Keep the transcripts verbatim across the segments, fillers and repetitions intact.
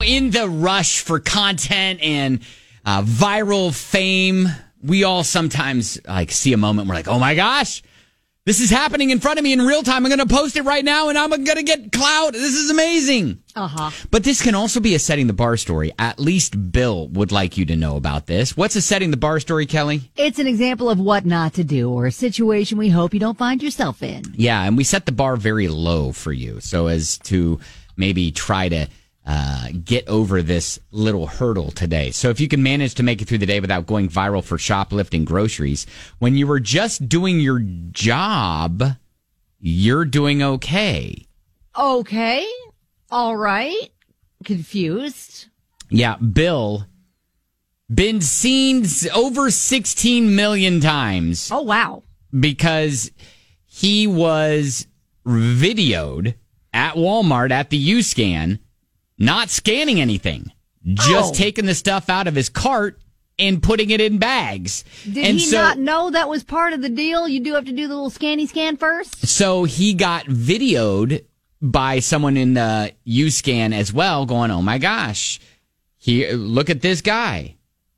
in the rush for content and uh, viral fame, we all sometimes like see a moment where we're like, oh my gosh, this is happening in front of me in real time. I'm going to post it right now and I'm going to get clout. This is amazing. Uh-huh. But this can also be a setting the bar story. At least Bill would like you to know about this. What's a setting the bar story, Kelly? It's an example of what not to do or a situation we hope you don't find yourself in. Yeah, and we set the bar very low for you so as to maybe try to uh, get over this little hurdle today. So if you can manage to make it through the day without going viral for shoplifting groceries, when you were just doing your job, you're doing okay. Okay. All right. Confused. Yeah, Bill, been seen over sixteen million times. Oh, wow. Because he was videoed at Walmart at the U-Scan, not scanning anything, just oh. taking the stuff out of his cart and putting it in bags. Did and he so, not know that was part of the deal? You do have to do the little scanny scan first? So he got videoed by someone in the U-Scan as well, going, oh my gosh, here, look at this guy.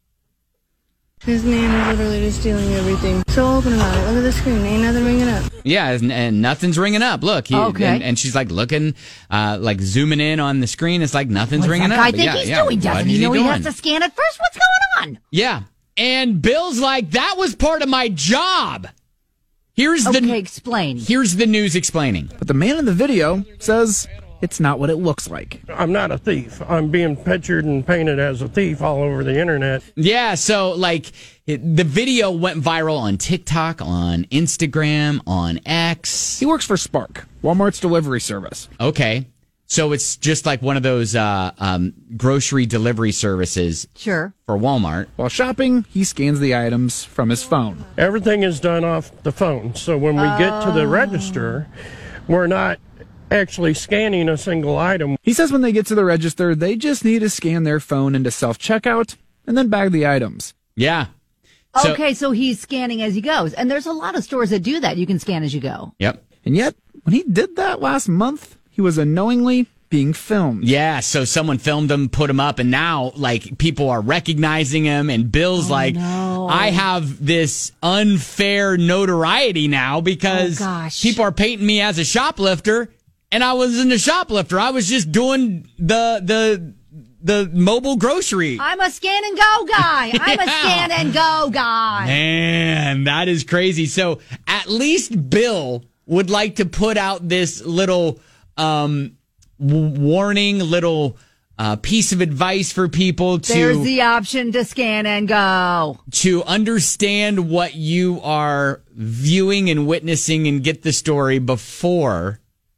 His man is literally just stealing everything. So open about it. Look at the screen. Ain't nothing ringing up. Yeah, and, and nothing's ringing up. Look. He, okay. And, and she's like looking, uh, like zooming in on the screen. It's like nothing's What's ringing that up. guy think yeah, he's yeah. doing? Doesn't he know he has to scan it first? What's going on? Yeah. And Bill's like, that was part of my job. Here's okay, the explain. Here's the news explaining. But the man in the video says it's not what it looks like. I'm not a thief. I'm being pictured and painted as a thief all over the internet. Yeah, so like it, the video went viral on TikTok, on Instagram, on X. He works for Spark, Walmart's delivery service. Okay. So it's just like one of those uh, um, grocery delivery services. Sure. For Walmart. While shopping, he scans the items from his phone. Everything is done off the phone. So when we oh. get to the register, we're not actually scanning a single item. He says when they get to the register, they just need to scan their phone into self-checkout and then bag the items. Yeah. So, okay, so he's scanning as he goes. And there's a lot of stores that do that. You can scan as you go. Yep. And yet, when he did that last month, he was unknowingly being filmed. Yeah, so someone filmed him, put him up, and now, like, people are recognizing him, and Bill's oh, like, no. I have this unfair notoriety now because oh, gosh. people are painting me as a shoplifter, and I wasn't a shoplifter. I was just doing the the the mobile grocery. I'm a scan and go guy. yeah. I'm a scan and go guy. Man, that is crazy. So at least Bill would like to put out this little um, warning, little uh, piece of advice for people to... There's the option to scan and go. To understand what you are viewing and witnessing and get the story before...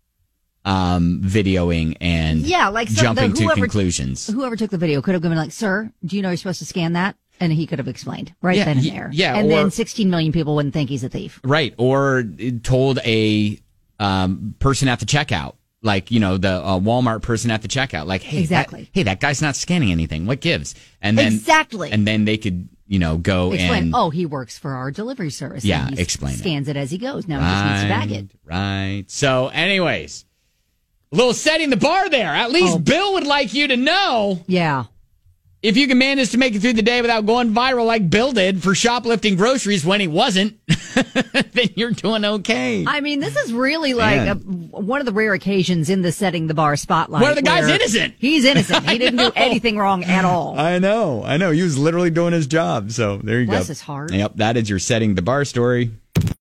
Um, videoing and yeah, like so jumping the, whoever, to conclusions. Whoever took the video could have been like, sir, do you know you're supposed to scan that? And he could have explained right yeah, then and y- there. Yeah, and or, then sixteen million people wouldn't think he's a thief. Right. Or told a um, person at the checkout, like, you know, the uh, Walmart person at the checkout, like, hey, exactly. that, hey, that guy's not scanning anything. What gives? And then exactly. And then they could, you know, go explain. and oh, he works for our delivery service. Yeah, and he explain. Scans it. it as he goes. Now right, he just needs to bag it. Right. So, anyways. A little setting the bar there. At least oh. Bill would like you to know. Yeah. If you can manage to make it through the day without going viral like Bill did for shoplifting groceries when he wasn't, then you're doing okay. I mean, this is really like a, one of the rare occasions in the setting the bar spotlight. Where the guy's innocent. He's innocent. He didn't do anything wrong at all. I know. I know. He was literally doing his job. So there you Bless go. Bless his heart. Yep. That is your setting the bar story.